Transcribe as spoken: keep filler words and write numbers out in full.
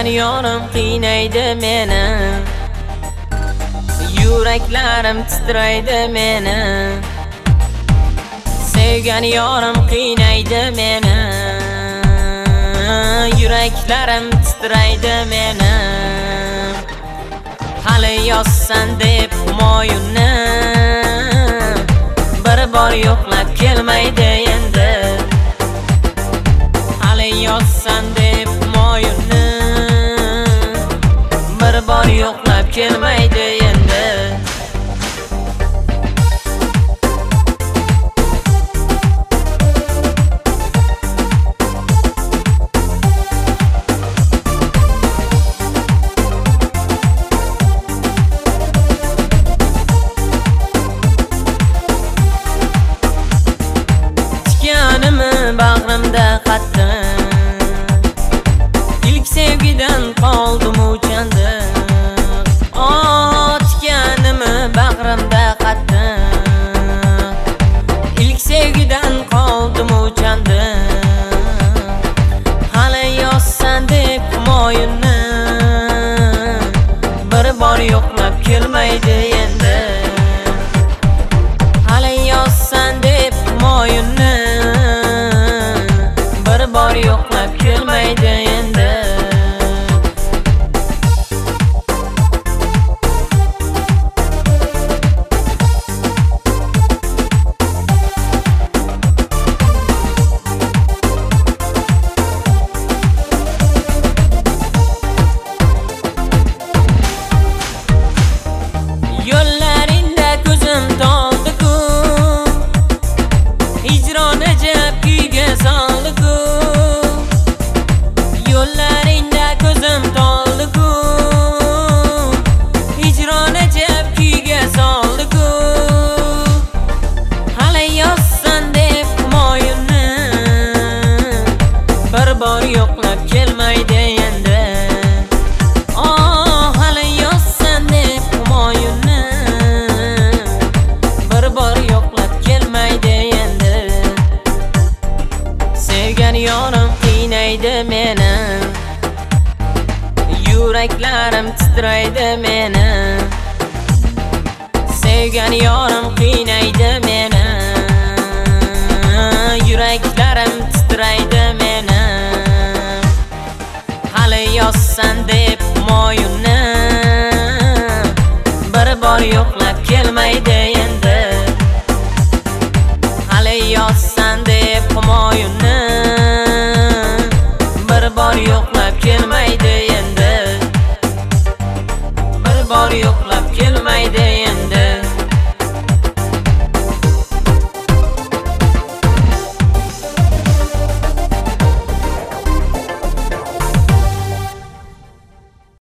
Sevgan yorim qiynaydi meni, yuraklarim titraydi meni. Sevgan yorim qiynaydi meni, yuraklarim titraydi meni. Hali yozsan deb moyunni, bir bor yo'qlab kelmaydi endi. Hali yozsan deb moyunni, bir bor yo'qlab kelmaydi endi. Bag'rimda qattiq, ilk sevgidan qoldim o'chandiq. Otganimi bag'rimda qattiq, ilk sevgidan qoldim o'chandiq. Hali yozsan deb moyunni, bir bor yo'qlab kelmaydi endi. Hali yozsan deb moyunni, bir bor yo'qlab kelmaydi endi. Yo'llaringda ko'zim toldi-ku, hijron ajab kuyga soldi-ku. Yo'llaringda ko'zim toldi-ku, hijron ajab kuyga soldi-ku. Hali yozsan deb moyunni, bir bor yo'qlab kelmaydi endi. Oh, hali yozsan deb moyunni, bir bor yo'qlab kelmaydi endi. Sevgan yorim qiynaydi meni, yuraklarim titraydi meni. Sevgan yorim qiynaydi meni, yuraklarim titraydi meni. Hali yozsan deb moyunni, bir bor yo'qlab kelmaydi